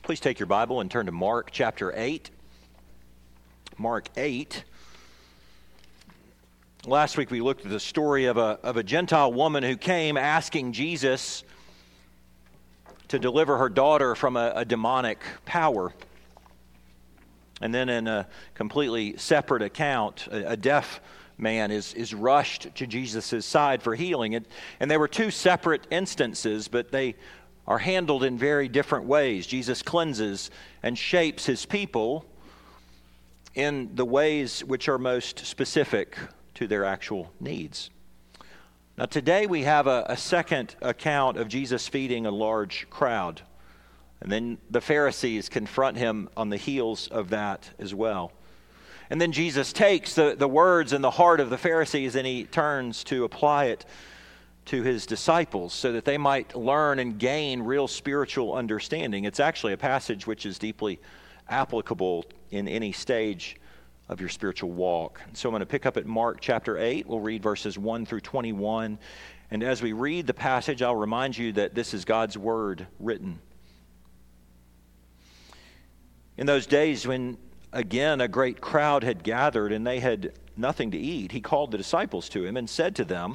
Please take your Bible and turn to Mark chapter 8. Mark 8. Last week we looked at the story of a Gentile woman who came asking Jesus to deliver her daughter from a demonic power. And then in a completely separate account, a deaf man is rushed to Jesus' side for healing. And they were two separate instances, but they are handled in very different ways. Jesus cleanses and shapes his people in the ways which are most specific to their actual needs. Now today we have a second account of Jesus feeding a large crowd. And then the Pharisees confront him on the heels of that as well. And then Jesus takes the words and the heart of the Pharisees and he turns to apply it to his disciples so that they might learn and gain real spiritual understanding. It's actually a passage which is deeply applicable in any stage of your spiritual walk. So I'm going to pick up at Mark chapter 8. We'll read verses 1 through 21. And as we read the passage, I'll remind you that this is God's word written. In those days when, again, a great crowd had gathered and they had nothing to eat, he called the disciples to him and said to them,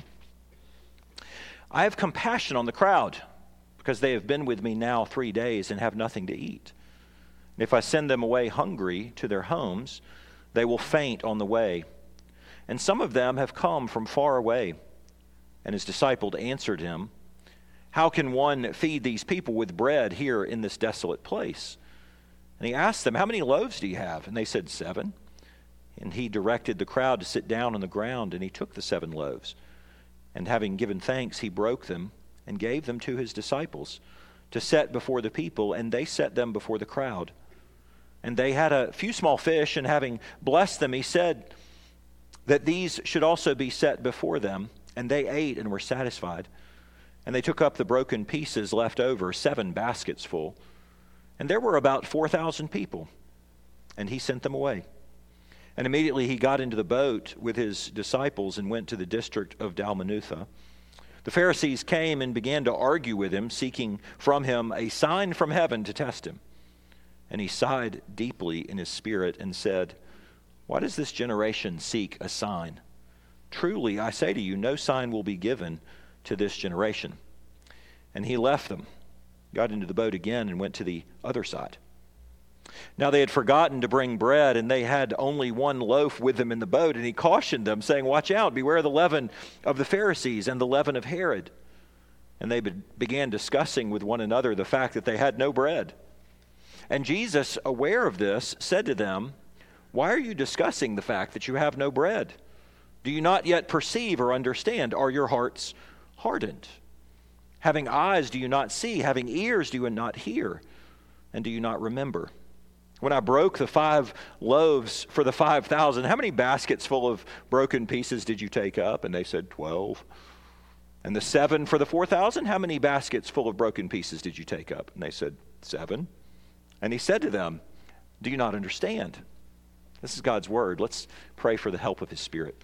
I have compassion on the crowd, because they have been with me now 3 days and have nothing to eat. And if I send them away hungry to their homes, they will faint on the way. And some of them have come from far away. And his disciples answered him, how can one feed these people with bread here in this desolate place? And he asked them, how many loaves do you have? And they said, 7. And he directed the crowd to sit down on the ground, and he took the 7 loaves. And having given thanks, he broke them and gave them to his disciples to set before the people, and they set them before the crowd. And they had a few small fish, and having blessed them, he said that these should also be set before them. And they ate and were satisfied. And they took up the broken pieces left over, 7 baskets full. And there were about 4,000 people. And he sent them away. And immediately he got into the boat with his disciples and went to the district of Dalmanutha. The Pharisees came and began to argue with him, seeking from him a sign from heaven to test him. And he sighed deeply in his spirit and said, why does this generation seek a sign? Truly, I say to you, no sign will be given to this generation. And he left them, got into the boat again, and went to the other side. Now they had forgotten to bring bread, and they had only 1 loaf with them in the boat. And he cautioned them, saying, watch out, beware the leaven of the Pharisees and the leaven of Herod. And they began discussing with one another the fact that they had no bread. And Jesus, aware of this, said to them, why are you discussing the fact that you have no bread? Do you not yet perceive or understand? Are your hearts hardened? Having eyes, do you not see? Having ears, do you not hear? And do you not remember? When I broke the 5 loaves for the 5,000, how many baskets full of broken pieces did you take up? And they said, 12. And the 7 for the 4,000, how many baskets full of broken pieces did you take up? And they said, 7. And he said to them, do you not understand? This is God's word. Let's pray for the help of his Spirit.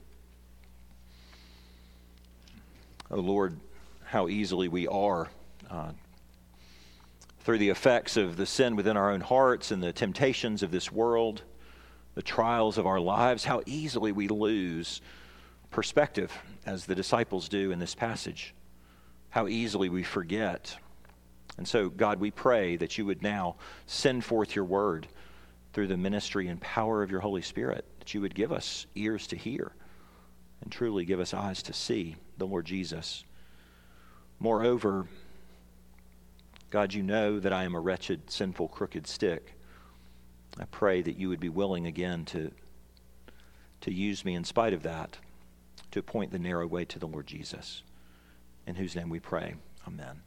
Oh Lord, how easily we are through the effects of the sin within our own hearts and the temptations of this world, the trials of our lives, how easily we lose perspective, as the disciples do in this passage. How easily we forget. And so, God, we pray that you would now send forth your word through the ministry and power of your Holy Spirit, that you would give us ears to hear and truly give us eyes to see the Lord Jesus. Moreover, God, you know that I am a wretched, sinful, crooked stick. I pray that you would be willing again to use me in spite of that, to point the narrow way to the Lord Jesus, in whose name we pray. Amen.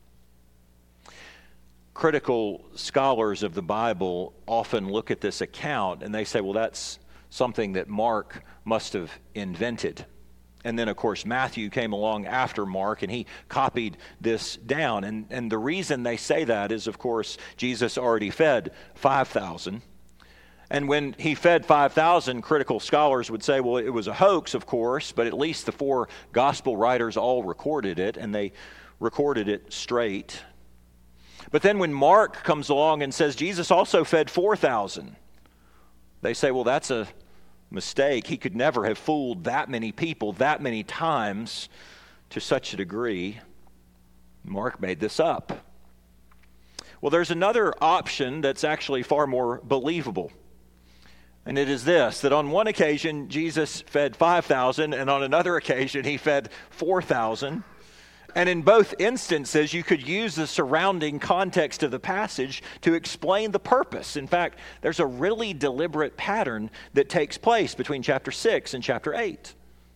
Critical scholars of the Bible often look at this account and they say, well, that's something that Mark must have invented. And then, of course, Matthew came along after Mark, and he copied this down. And the reason they say that is, of course, Jesus already fed 5,000. And when he fed 5,000, critical scholars would say, well, it was a hoax, of course, but at least the 4 gospel writers all recorded it, and they recorded it straight. But then when Mark comes along and says Jesus also fed 4,000, they say, well, that's a mistake. He could never have fooled that many people that many times to such a degree. Mark made this up. Well, there's another option that's actually far more believable. And it is this, that on one occasion, Jesus fed 5,000, and on another occasion, he fed 4,000. And in both instances, you could use the surrounding context of the passage to explain the purpose. In fact, there's a really deliberate pattern that takes place between chapter 6 and chapter 8.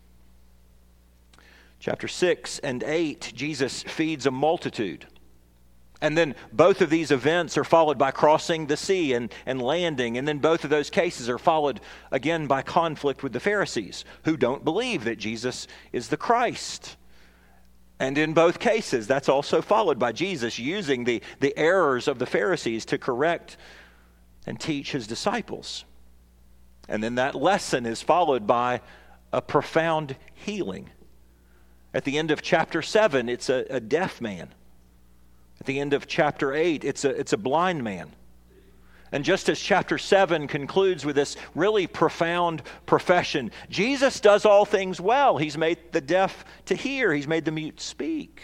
Chapter 6 and 8, Jesus feeds a multitude. And then both of these events are followed by crossing the sea and landing. And then both of those cases are followed again by conflict with the Pharisees, who don't believe that Jesus is the Christ. And in both cases, that's also followed by Jesus using the errors of the Pharisees to correct and teach his disciples. And then that lesson is followed by a profound healing. At the end of chapter 7, it's a deaf man. At the end of chapter 8, it's a blind man. And just as chapter 7 concludes with this really profound profession, Jesus does all things well. He's made the deaf to hear. He's made the mute speak.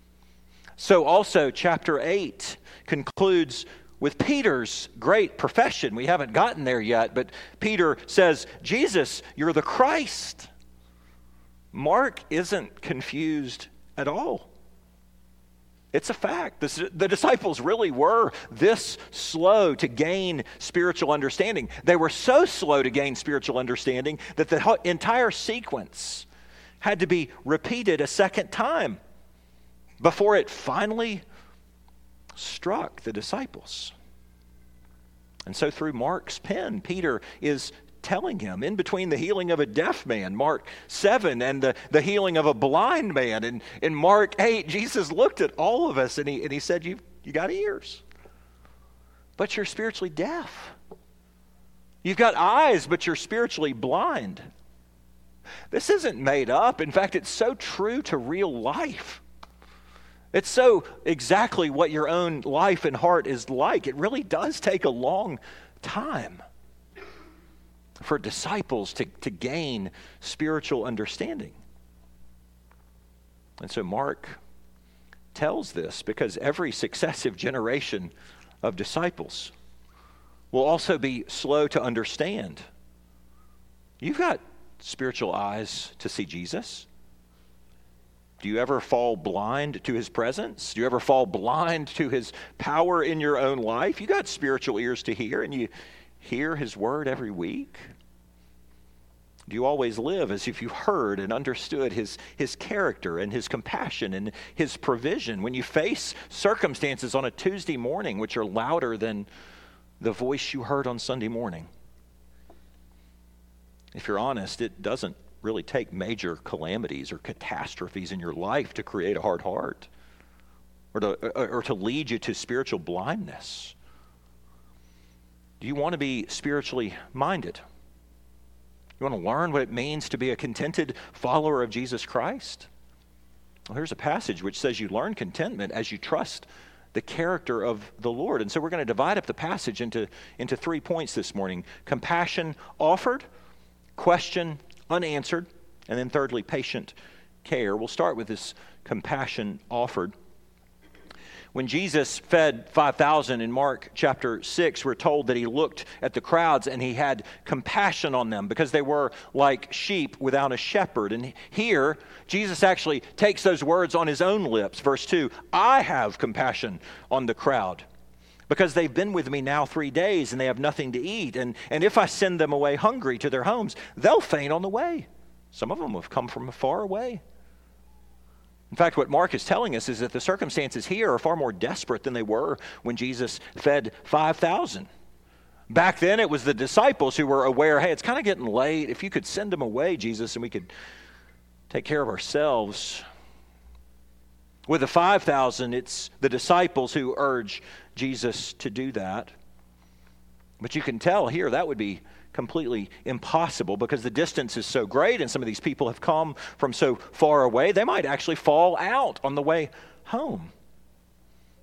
So also chapter 8 concludes with Peter's great profession. We haven't gotten there yet, but Peter says, Jesus, you're the Christ. Mark isn't confused at all. It's a fact. The disciples really were this slow to gain spiritual understanding. They were so slow to gain spiritual understanding that the entire sequence had to be repeated a second time before it finally struck the disciples. And so through Mark's pen, Peter is telling him, in between the healing of a deaf man, Mark 7, and the healing of a blind man, and in Mark 8, Jesus looked at all of us and he said, you got ears, but you're spiritually deaf. You've got eyes, but you're spiritually blind. This isn't made up. In fact, it's so true to real life. It's so exactly what your own life and heart is like. It really does take a long time for disciples to gain spiritual understanding. And so Mark tells this because every successive generation of disciples will also be slow to understand. You've got spiritual eyes to see Jesus. Do you ever fall blind to his presence? Do you ever fall blind to his power in your own life? You got spiritual ears to hear, and you hear his word every week? Do you always live as if you heard and understood his character and his compassion and his provision when you face circumstances on a Tuesday morning which are louder than the voice you heard on Sunday morning? If you're honest, it doesn't really take major calamities or catastrophes in your life to create a hard heart or to lead you to spiritual blindness. Do you want to be spiritually minded? You want to learn what it means to be a contented follower of Jesus Christ? Well, here's a passage which says you learn contentment as you trust the character of the Lord. And so we're going to divide up the passage into 3 points this morning. Compassion offered, question unanswered, and then thirdly, patient care. We'll start with this compassion offered. When Jesus fed 5,000 in Mark chapter 6, we're told that he looked at the crowds and he had compassion on them because they were like sheep without a shepherd. And here, Jesus actually takes those words on his own lips. Verse 2, I have compassion on the crowd because they've been with me now 3 days and they have nothing to eat. And if I send them away hungry to their homes, they'll faint on the way. Some of them have come from far away. In fact, what Mark is telling us is that the circumstances here are far more desperate than they were when Jesus fed 5,000. Back then, it was the disciples who were aware, hey, it's kind of getting late. If you could send them away, Jesus, and we could take care of ourselves. With the 5,000, it's the disciples who urge Jesus to do that. But you can tell here that would be completely impossible because the distance is so great and some of these people have come from so far away, they might actually fall out on the way home.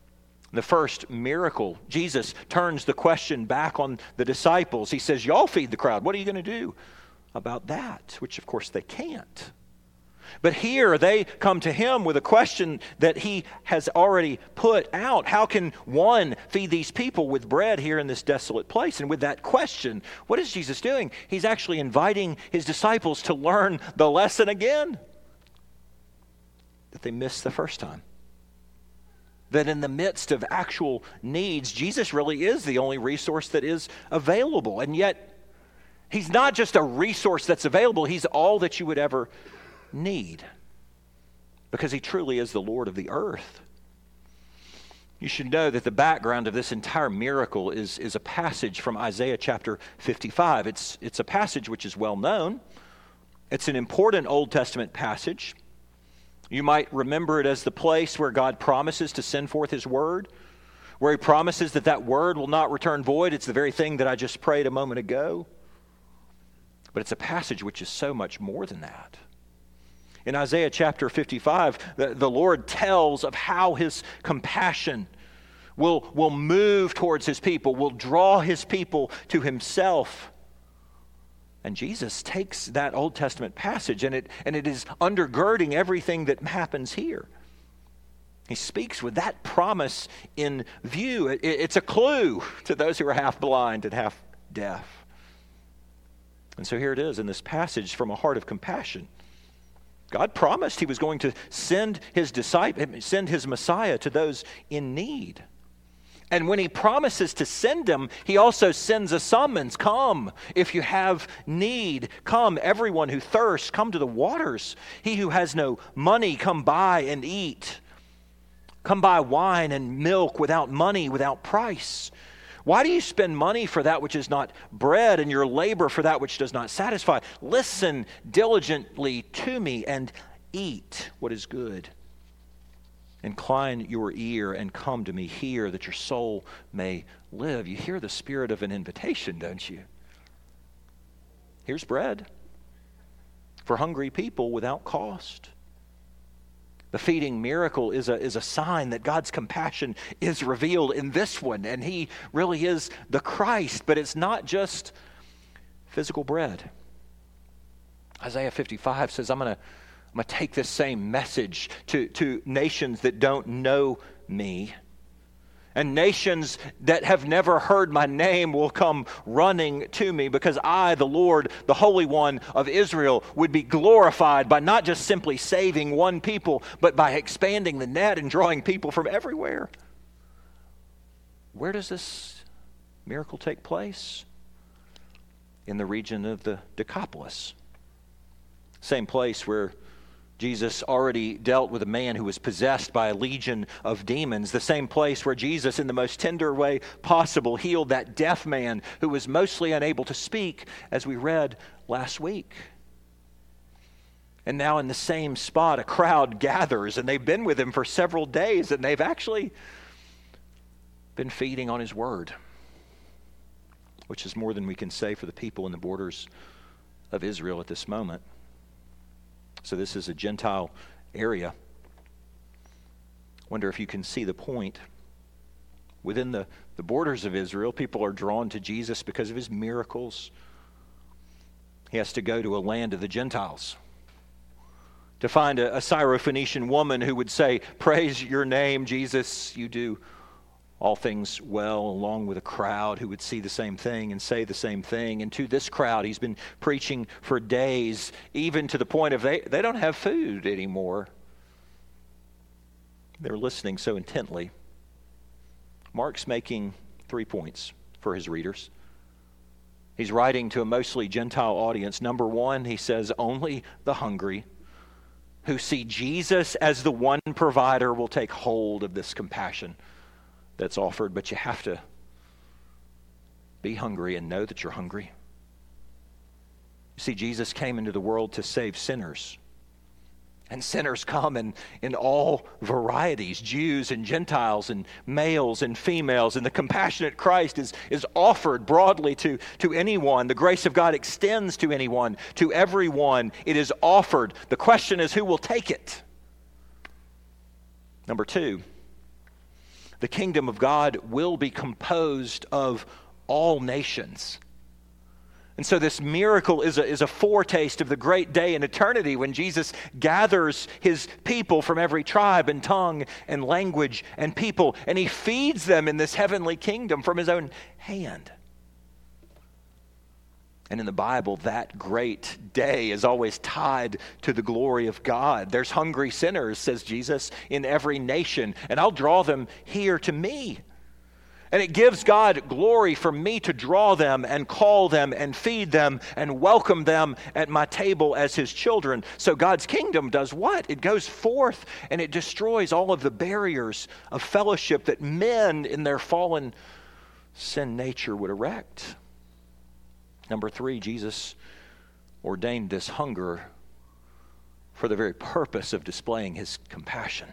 The first miracle, Jesus turns the question back on the disciples. He says, y'all feed the crowd. What are you going to do about that? Which, of course, they can't. But here they come to him with a question that he has already put out. How can one feed these people with bread here in this desolate place? And with that question, what is Jesus doing? He's actually inviting his disciples to learn the lesson again that they missed the first time. That in the midst of actual needs, Jesus really is the only resource that is available. And yet, he's not just a resource that's available, he's all that you would ever need. Because he truly is the Lord of the earth. You should know that the background of this entire miracle is a passage from Isaiah chapter 55. It's a passage which is well known. It's an important Old Testament passage. You might remember it as the place where God promises to send forth his word, where he promises that that word will not return void. It's the very thing that I just prayed a moment ago. But it's a passage which is so much more than that. In Isaiah chapter 55, the Lord tells of how his compassion will move towards his people, will draw his people to himself. And Jesus takes that Old Testament passage and it is undergirding everything that happens here. He speaks with that promise in view. It's a clue to those who are half blind and half deaf. And so here it is in this passage from a heart of compassion. God promised he was going to send his Messiah to those in need. And when he promises to send them, he also sends a summons. Come, if you have need. Come, everyone who thirsts, come to the waters. He who has no money, come buy and eat. Come buy wine and milk without money, without price. Why do you spend money for that which is not bread, and your labor for that which does not satisfy? Listen diligently to me and eat what is good. Incline your ear and come to me. Hear that your soul may live. You hear the spirit of an invitation, don't you? Here's bread for hungry people without cost. The feeding miracle is a sign that God's compassion is revealed in this one, and he really is the Christ, but it's not just physical bread. Isaiah 55 says, I'm going to take this same message to nations that don't know me. And nations that have never heard my name will come running to me, because I, the Lord, the Holy One of Israel, would be glorified by not just simply saving one people, but by expanding the net and drawing people from everywhere. Where does this miracle take place? In the region of the Decapolis. Same place where Jesus already dealt with a man who was possessed by a legion of demons. The same place where Jesus, in the most tender way possible, healed that deaf man who was mostly unable to speak, as we read last week. And now in the same spot, a crowd gathers, and they've been with him for several days, and they've actually been feeding on his word, which is more than we can say for the people in the borders of Israel at this moment. So this is a Gentile area. Wonder if you can see the point. Within the borders of Israel, people are drawn to Jesus because of his miracles. He has to go to a land of the Gentiles to find a Syrophoenician woman who would say, praise your name, Jesus, you do all things well, along with a crowd who would see the same thing and say the same thing. And to this crowd, he's been preaching for days, even to the point of they don't have food anymore. They're listening so intently. Mark's making 3 points for his readers. He's writing to a mostly Gentile audience. Number one, he says, only the hungry who see Jesus as the one provider will take hold of this compassion that's offered, but you have to be hungry and know that you're hungry. You see, Jesus came into the world to save sinners. And sinners come in all varieties, Jews and Gentiles and males and females. And the compassionate Christ is offered broadly to anyone. The grace of God extends to anyone, to everyone. It is offered. The question is, who will take it? Number two, The kingdom of God will be composed of all nations. And so this miracle is a foretaste of the great day in eternity when Jesus gathers his people from every tribe and tongue and language and people, and he feeds them in this heavenly kingdom from his own hand. And in the Bible, that great day is always tied to the glory of God. There's hungry sinners, says Jesus, in every nation, and I'll draw them here to me. And it gives God glory for me to draw them and call them and feed them and welcome them at my table as his children. So God's kingdom does what? It goes forth and it destroys all of the barriers of fellowship that men in their fallen sin nature would erect. Number 3, Jesus ordained this hunger for the very purpose of displaying his compassion.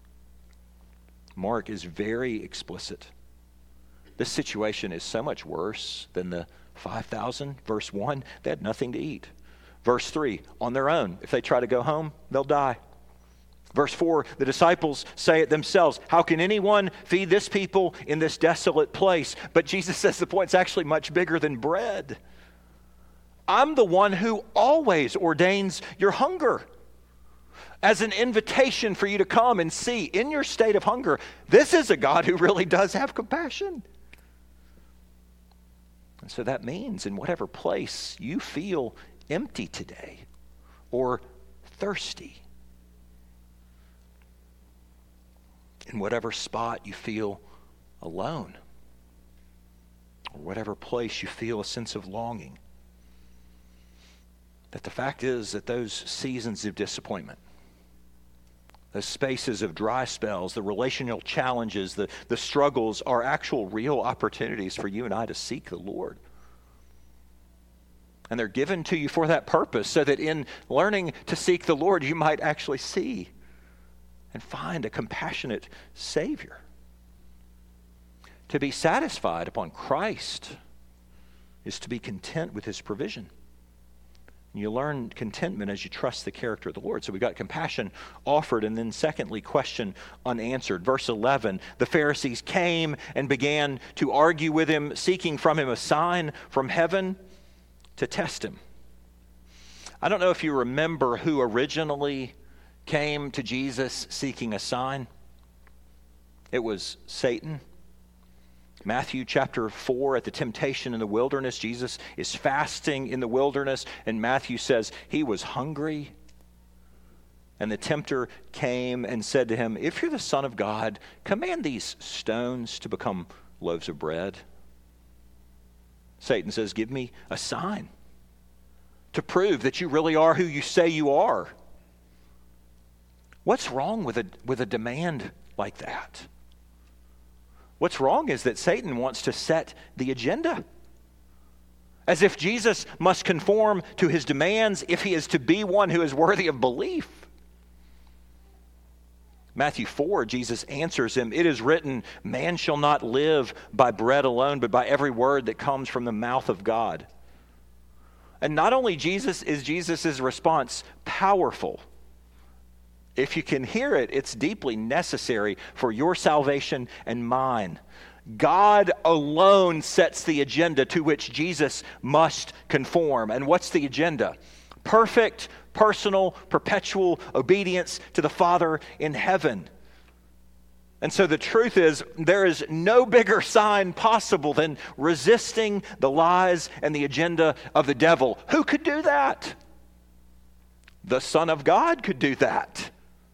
Mark is very explicit. This situation is so much worse than the 5,000. Verse 1, they had nothing to eat. Verse 3, on their own. If they try to go home, they'll die. Verse 4, the disciples say it themselves. How can anyone feed this people in this desolate place? But Jesus says the point's actually much bigger than bread. I'm the one who always ordains your hunger as an invitation for you to come and see in your state of hunger. This is a God who really does have compassion. And so that means in whatever place you feel empty today or thirsty, in whatever spot you feel alone, or whatever place you feel a sense of longing, that the fact is that those seasons of disappointment, the spaces of dry spells, the relational challenges, the struggles are actual real opportunities for you and I to seek the Lord. And they're given to you for that purpose, so that in learning to seek the Lord, you might actually see and find a compassionate Savior. To be satisfied upon Christ is to be content with his provision. You learn contentment as you trust the character of the Lord. So we got compassion offered, and then secondly, question unanswered. Verse 11, the Pharisees came and began to argue with him, seeking from him a sign from heaven to test him. I don't know if you remember who originally came to Jesus seeking a sign. It was Satan. Matthew chapter 4, at the temptation in the wilderness, Jesus is fasting in the wilderness, and Matthew says he was hungry. And the tempter came and said to him, if you're the Son of God, command these stones to become loaves of bread. Satan says, give me a sign to prove that you really are who you say you are. What's wrong with a demand like that? What's wrong is that Satan wants to set the agenda, as if Jesus must conform to his demands if he is to be one who is worthy of belief. Matthew 4, Jesus answers him, it is written, man shall not live by bread alone, but by every word that comes from the mouth of God. And not only is Jesus' response powerful, if you can hear it, it's deeply necessary for your salvation and mine. God alone sets the agenda to which Jesus must conform. And what's the agenda? Perfect, personal, perpetual obedience to the Father in heaven. And so the truth is, there is no bigger sign possible than resisting the lies and the agenda of the devil. Who could do that? The Son of God could do that.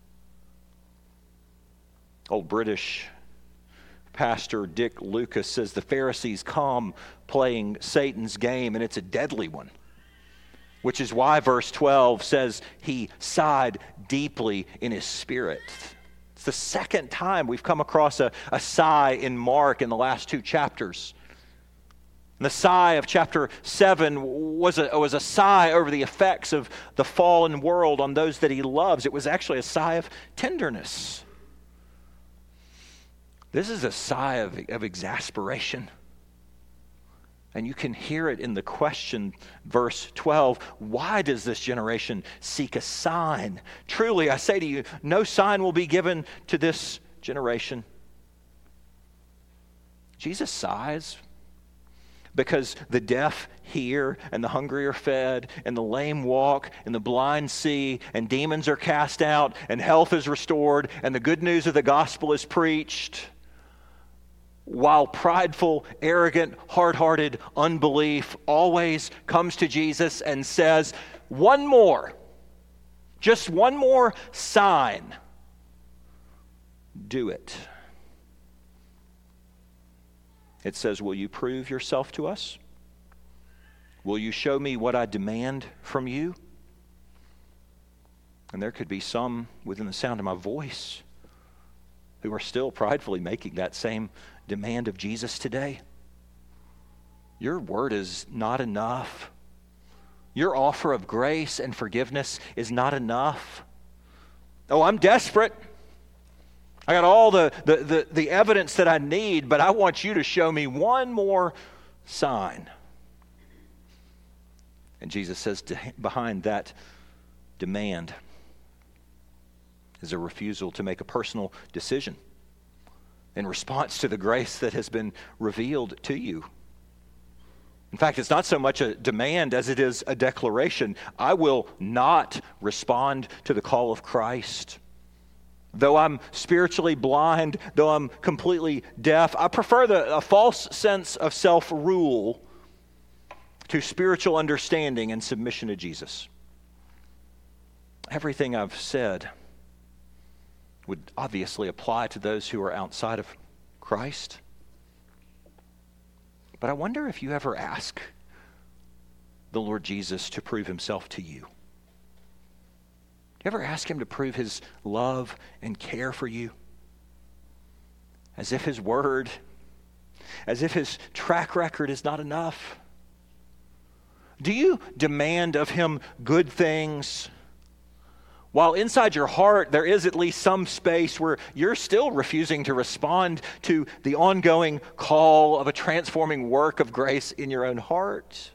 Old British pastor Dick Lucas says the Pharisees come playing Satan's game, and it's a deadly one, which is why verse 12 says he sighed deeply in his spirit. It's the second time we've come across a sigh in Mark in the last 2 chapters. And the sigh of chapter 7 was a sigh over the effects of the fallen world on those that he loves. It was actually a sigh of tenderness. This is a sigh of exasperation. And you can hear it in the question, verse 12, why does this generation seek a sign? Truly, I say to you, no sign will be given to this generation. Jesus sighs because the deaf hear, and the hungry are fed, and the lame walk, and the blind see, and demons are cast out, and health is restored, and the good news of the gospel is preached, while prideful, arrogant, hard-hearted unbelief always comes to Jesus and says, one more, just one more sign. Do it. It says, will you prove yourself to us? Will you show me what I demand from you? And there could be some within the sound of my voice who are still pridefully making that same demand of Jesus today. Your word is not enough. Your offer of grace and forgiveness is not enough. Oh, I'm desperate. I got all the evidence that I need, but I want you to show me one more sign. And Jesus says behind that demand is a refusal to make a personal decision in response to the grace that has been revealed to you. In fact, it's not so much a demand as it is a declaration. I will not respond to the call of Christ. Though I'm spiritually blind, though I'm completely deaf, I prefer a false sense of self-rule to spiritual understanding and submission to Jesus. Everything I've said would obviously apply to those who are outside of Christ. But I wonder if you ever ask the Lord Jesus to prove himself to you. You ever ask him to prove his love and care for you? As if his word, as if his track record is not enough? Do you demand of him good things, while inside your heart there is at least some space where you're still refusing to respond to the ongoing call of a transforming work of grace in your own heart?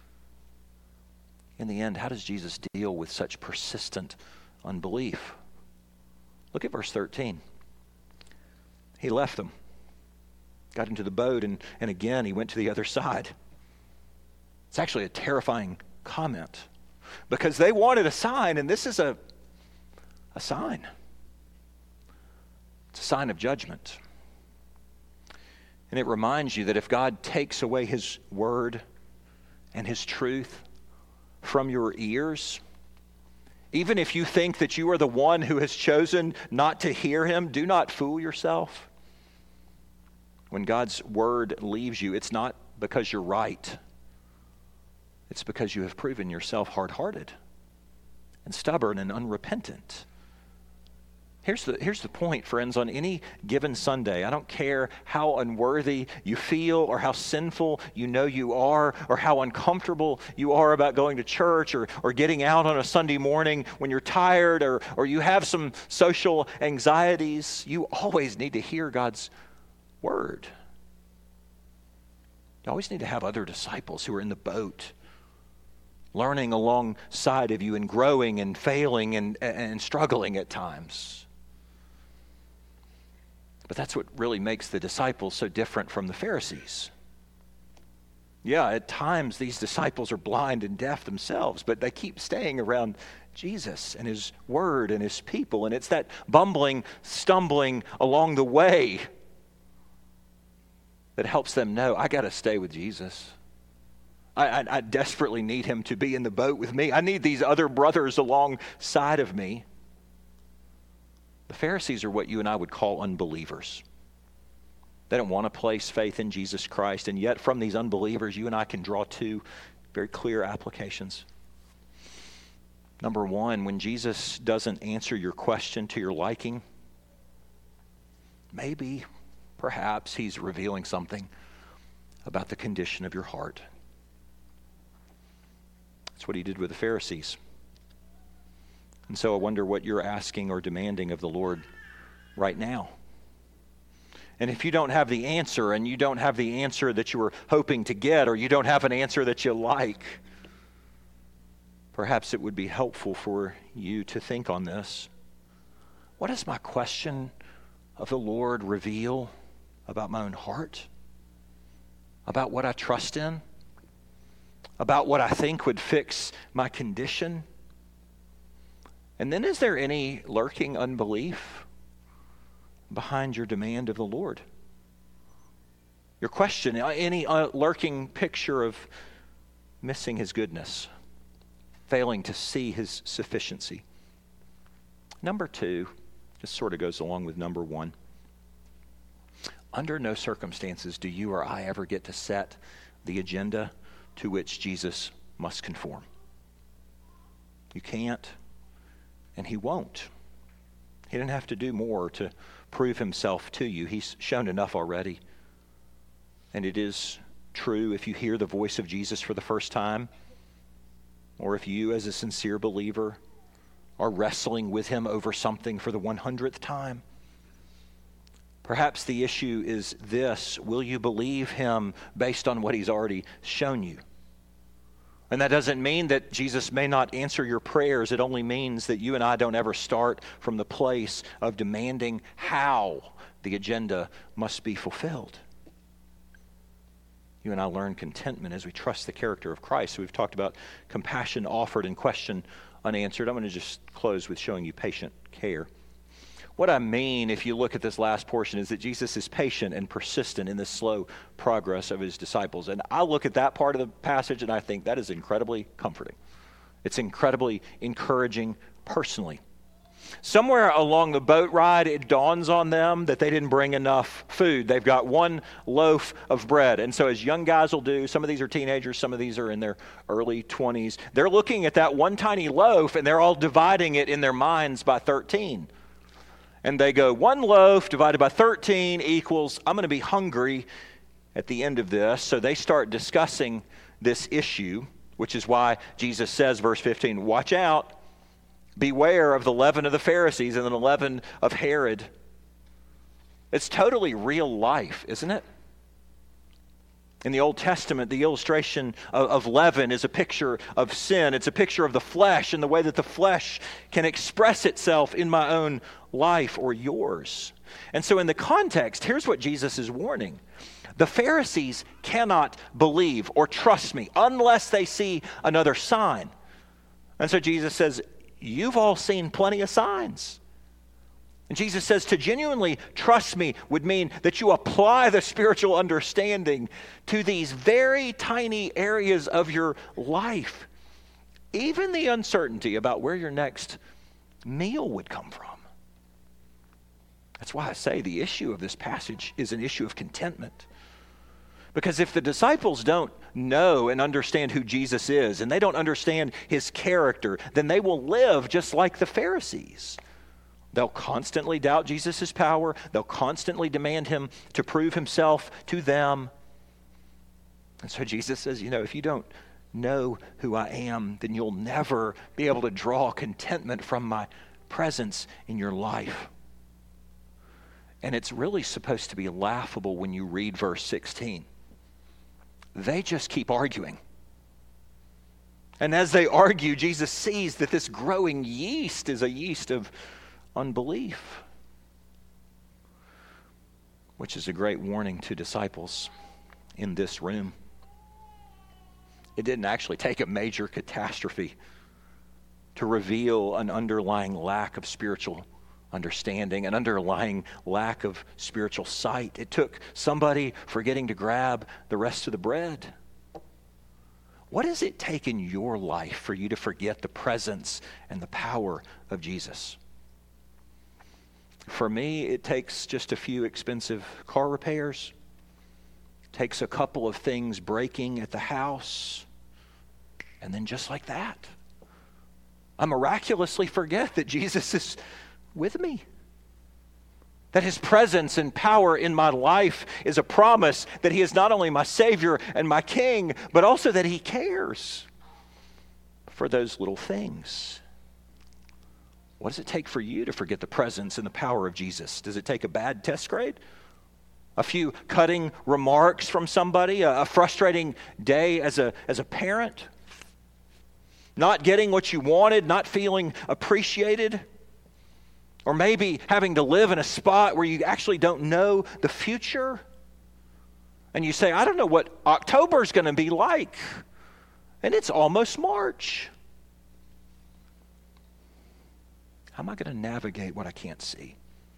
In the end, how does Jesus deal with such persistent unbelief? Look at verse 13. He left them, got into the boat, and again he went to the other side. It's actually a terrifying comment because they wanted a sign, and this is a sign. It's a sign of judgment. And it reminds you that if God takes away his word and his truth from your ears, even if you think that you are the one who has chosen not to hear him, do not fool yourself. When God's word leaves you, it's not because you're right. It's because you have proven yourself hard-hearted and stubborn and unrepentant. Here's the point, friends. On any given Sunday, I don't care how unworthy you feel or how sinful you know you are or how uncomfortable you are about going to church or getting out on a Sunday morning when you're tired or you have some social anxieties, you always need to hear God's word. You always need to have other disciples who are in the boat, learning alongside of you and growing and failing and struggling at times. But that's what really makes the disciples so different from the Pharisees. Yeah, at times these disciples are blind and deaf themselves, but they keep staying around Jesus and his word and his people. And it's that bumbling, stumbling along the way that helps them know, I got to stay with Jesus. I desperately need him to be in the boat with me. I need these other brothers alongside of me. The Pharisees are what you and I would call unbelievers. They don't want to place faith in Jesus Christ, and yet from these unbelievers, you and I can draw two very clear applications. Number one, when Jesus doesn't answer your question to your liking, maybe, perhaps, he's revealing something about the condition of your heart. That's what he did with the Pharisees. And so I wonder what you're asking or demanding of the Lord right now. And if you don't have the answer, and you don't have the answer that you were hoping to get, or you don't have an answer that you like, perhaps it would be helpful for you to think on this. What does my question of the Lord reveal about my own heart? about what I trust in, about what I think would fix my condition? And then is there any lurking unbelief behind your demand of the Lord? Your question, any lurking picture of missing his goodness, failing to see his sufficiency? Number two, just sort of goes along with number one. Under no circumstances do you or I ever get to set the agenda to which Jesus must conform. You can't, and he won't. He didn't have to do more to prove himself to you. He's shown enough already. And it is true if you hear the voice of Jesus for the first time, or if you as a sincere believer are wrestling with him over something for the 100th time. Perhaps the issue is this: will you believe him based on what he's already shown you? And that doesn't mean that Jesus may not answer your prayers. It only means that you and I don't ever start from the place of demanding how the agenda must be fulfilled. You and I learn contentment as we trust the character of Christ. So we've talked about compassion offered and question unanswered. I'm going to just close with showing you patient care. What I mean, if you look at this last portion, is that Jesus is patient and persistent in the slow progress of his disciples. And I look at that part of the passage and I think that is incredibly comforting. It's incredibly encouraging personally. Somewhere along the boat ride, it dawns on them that they didn't bring enough food. They've got one loaf of bread. And so as young guys will do, some of these are teenagers, some of these are in their early 20s. They're looking at that one tiny loaf and they're all dividing it in their minds by 13. And they go, one loaf divided by 13 equals, I'm going to be hungry at the end of this. So they start discussing this issue, which is why Jesus says, verse 15, watch out. Beware of the leaven of the Pharisees and the leaven of Herod. It's totally real life, isn't it? In the Old Testament, the illustration of leaven is a picture of sin. It's a picture of the flesh and the way that the flesh can express itself in my own life or yours. And so in the context, here's what Jesus is warning. The Pharisees cannot believe or trust me unless they see another sign. And so Jesus says, you've all seen plenty of signs. And Jesus says to genuinely trust me would mean that you apply the spiritual understanding to these very tiny areas of your life. Even the uncertainty about where your next meal would come from. That's why I say the issue of this passage is an issue of contentment. Because if the disciples don't know and understand who Jesus is, and they don't understand his character, then they will live just like the Pharisees. They'll constantly doubt Jesus' power. They'll constantly demand him to prove himself to them. And so Jesus says, if you don't know who I am, then you'll never be able to draw contentment from my presence in your life. And it's really supposed to be laughable when you read verse 16. They just keep arguing. And as they argue, Jesus sees that this growing yeast is a yeast of unbelief, which is a great warning to disciples in this room. It didn't actually take a major catastrophe to reveal an underlying lack of spiritual understanding, an underlying lack of spiritual sight. It took somebody forgetting to grab the rest of the bread. What does it take in your life for you to forget the presence and the power of Jesus? For me, it takes just a few expensive car repairs. It takes a couple of things breaking at the house. And then just like that, I miraculously forget that Jesus is with me. That his presence and power in my life is a promise that he is not only my Savior and my King, but also that he cares for those little things. What does it take for you to forget the presence and the power of Jesus? Does it take a bad test grade? A few cutting remarks from somebody? A frustrating day as a parent? Not getting what you wanted? Not feeling appreciated? Or maybe having to live in a spot where you actually don't know the future? And you say, I don't know what October's going to be like. And it's almost March. How am I going to navigate what I can't see?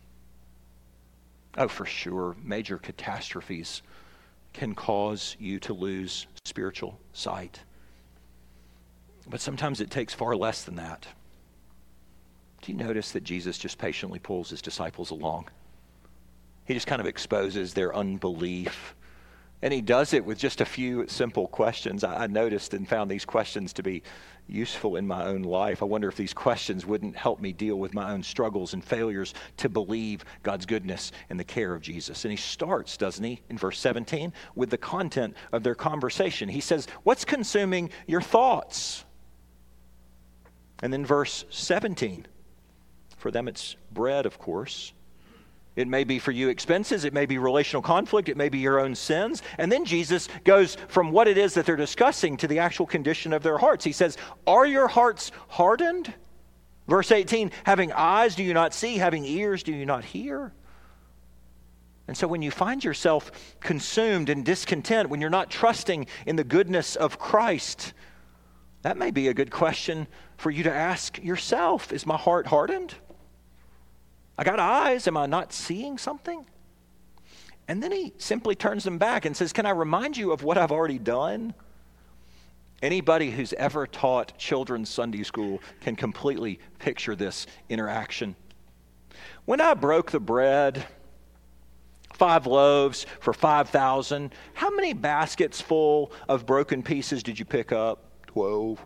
Oh, for sure, major catastrophes can cause you to lose spiritual sight. But sometimes it takes far less than that. Do you notice that Jesus just patiently pulls his disciples along? He just kind of exposes their unbelief. And he does it with just a few simple questions. I noticed and found these questions to be useful in my own life. I wonder if these questions wouldn't help me deal with my own struggles and failures to believe God's goodness and the care of Jesus. And he starts, doesn't he, in verse 17, with the content of their conversation. He says, what's consuming your thoughts? And then verse 17, for them it's bread, of course. It may be for you expenses, it may be relational conflict, it may be your own sins. And then Jesus goes from what it is that they're discussing to the actual condition of their hearts. He says, are your hearts hardened? Verse 18, having eyes do you not see, having ears do you not hear? And so when you find yourself consumed and discontent, when you're not trusting in the goodness of Christ, that may be a good question for you to ask yourself. Is my heart hardened? I got eyes. Am I not seeing something? And then he simply turns them back and says, can I remind you of what I've already done? Anybody who's ever taught children's Sunday school can completely picture this interaction. When I broke the bread, 5 loaves for 5,000, how many baskets full of broken pieces did you pick up? 12.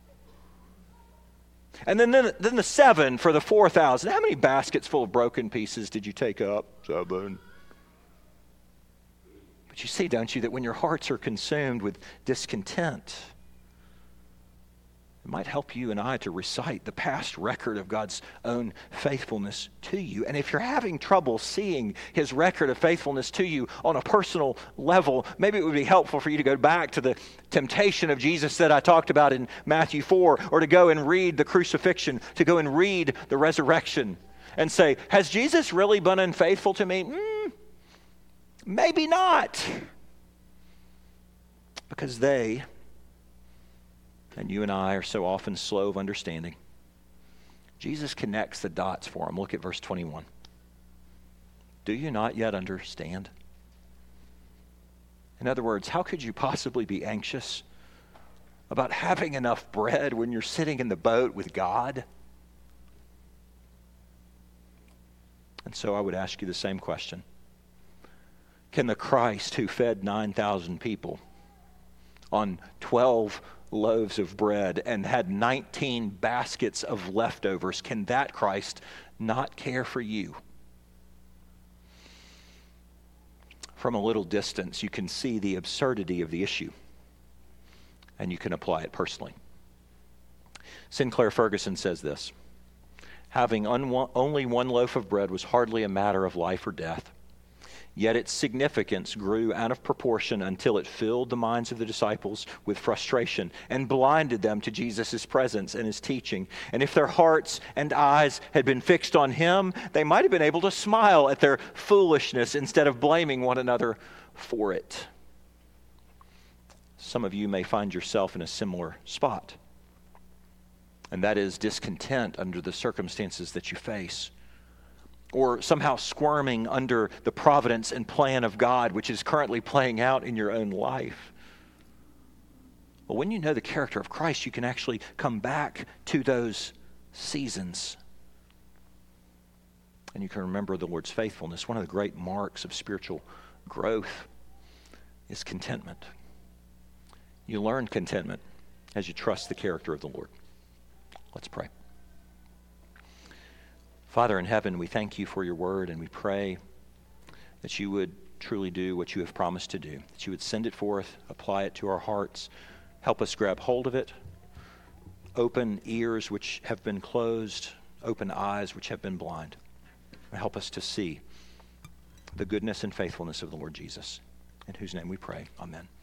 And then the 7 for the 4,000. How many baskets full of broken pieces did you take up? 7. But you see, don't you, that when your hearts are consumed with discontent, it might help you and I to recite the past record of God's own faithfulness to you. And if you're having trouble seeing his record of faithfulness to you on a personal level, maybe it would be helpful for you to go back to the temptation of Jesus that I talked about in Matthew 4, or to go and read the crucifixion, to go and read the resurrection, and say, has Jesus really been unfaithful to me? Maybe not. Because they, and you and I, are so often slow of understanding. Jesus connects the dots for them. Look at verse 21. Do you not yet understand? In other words, how could you possibly be anxious about having enough bread when you're sitting in the boat with God? And so I would ask you the same question. Can the Christ who fed 9,000 people on 12 loaves of bread and had 19 baskets of leftovers, can that Christ not care for you? From a little distance, you can see the absurdity of the issue, and you can apply it personally. Sinclair Ferguson says this: having only one loaf of bread was hardly a matter of life or death. Yet its significance grew out of proportion until it filled the minds of the disciples with frustration and blinded them to Jesus' presence and his teaching. And if their hearts and eyes had been fixed on him, they might have been able to smile at their foolishness instead of blaming one another for it. Some of you may find yourself in a similar spot, and that is discontent under the circumstances that you face, or somehow squirming under the providence and plan of God, which is currently playing out in your own life. Well, when you know the character of Christ, you can actually come back to those seasons, and you can remember the Lord's faithfulness. One of the great marks of spiritual growth is contentment. You learn contentment as you trust the character of the Lord. Let's pray. Father in heaven, we thank you for your word, and we pray that you would truly do what you have promised to do, that you would send it forth, apply it to our hearts, help us grab hold of it, open ears which have been closed, open eyes which have been blind, and help us to see the goodness and faithfulness of the Lord Jesus, in whose name we pray. Amen.